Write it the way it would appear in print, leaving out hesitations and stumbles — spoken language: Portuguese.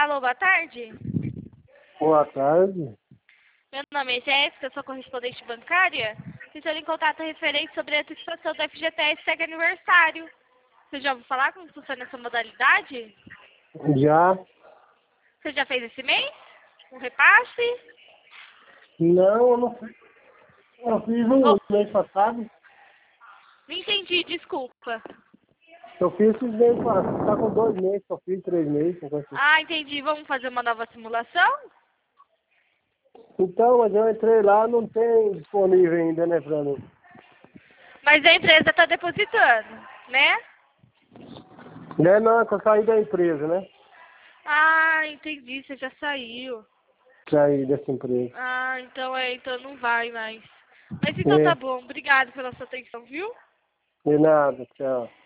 Alô, boa tarde. Boa tarde. Meu nome é Jéssica, sou correspondente bancária. Estou em contato referente sobre a antecipação do FGTS segue aniversário. Você já ouviu falar como funciona essa modalidade? Já? Você já fez esse mês? Um repasse? Não, eu não fiz. Eu fiz um mês passado. Não entendi, desculpa. Eu fiz esse mês passado. Tá com 2 meses, eu fiz 3 meses. Ah, entendi. Vamos fazer uma nova simulação? Então, mas eu entrei lá, não tem disponível ainda, né, pra mim? Mas a empresa está depositando, né? Né, não, que eu saí da empresa, né? Ah, entendi. Você já saiu. Saí dessa empresa. Ah, então não vai mais. Mas então tá É, bom. Obrigado pela sua atenção, viu? de nada, tchau.